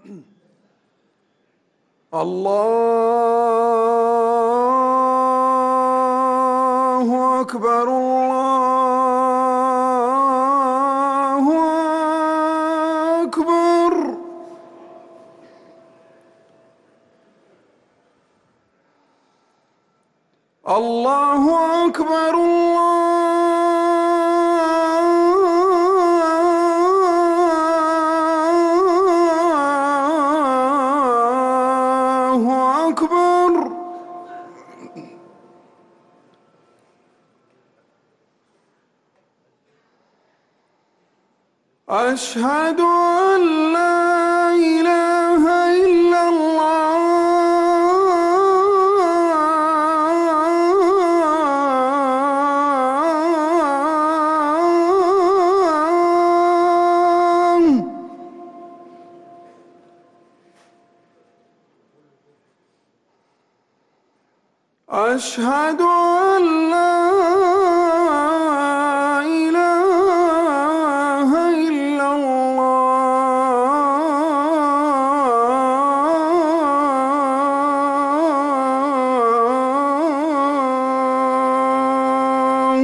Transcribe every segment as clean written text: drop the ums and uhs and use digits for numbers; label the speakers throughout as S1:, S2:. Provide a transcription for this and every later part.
S1: الله أكبر الله أكبر. الله أكبر الله أكبر. أشهد أن لا إله إلا الله أشهد أن لا إله إلا الله.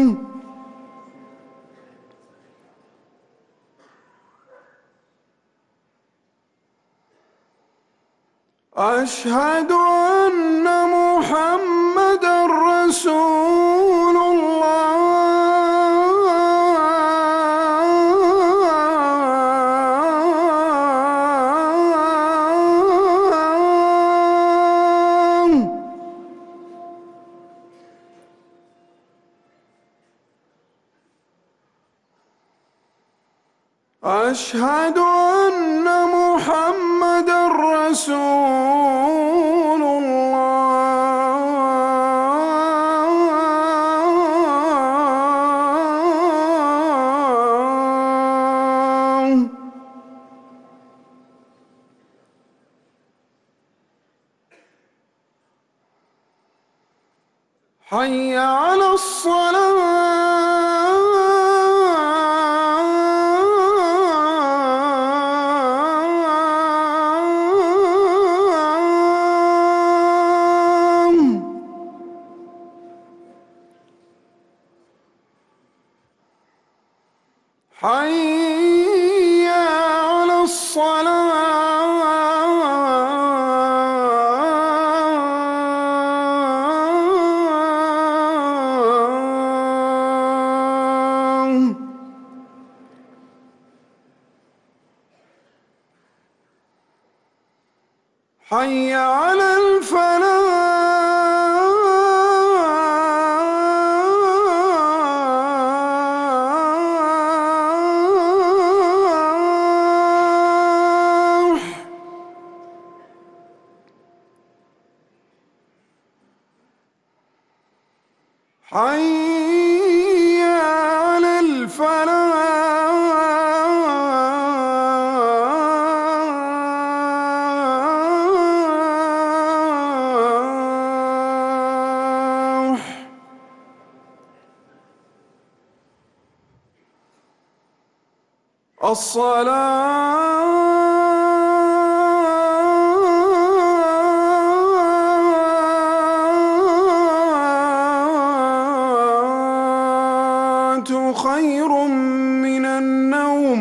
S1: أشهد أن محمدًا رسول الله. أشهد أن محمدًا رسول الله. حي على الصلاة. حي على الصلاة. حي على الفلاح. حي على الفلاح. الصلاة خير من النوم.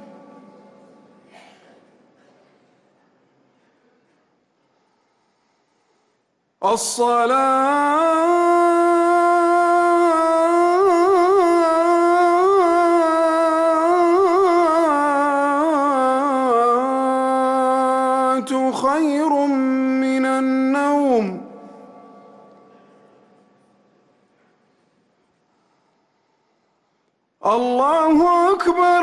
S1: الصلاة خير من النوم. الله أكبر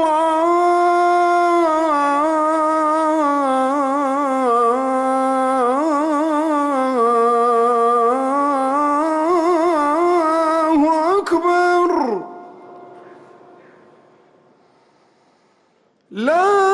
S1: الله أكبر. لا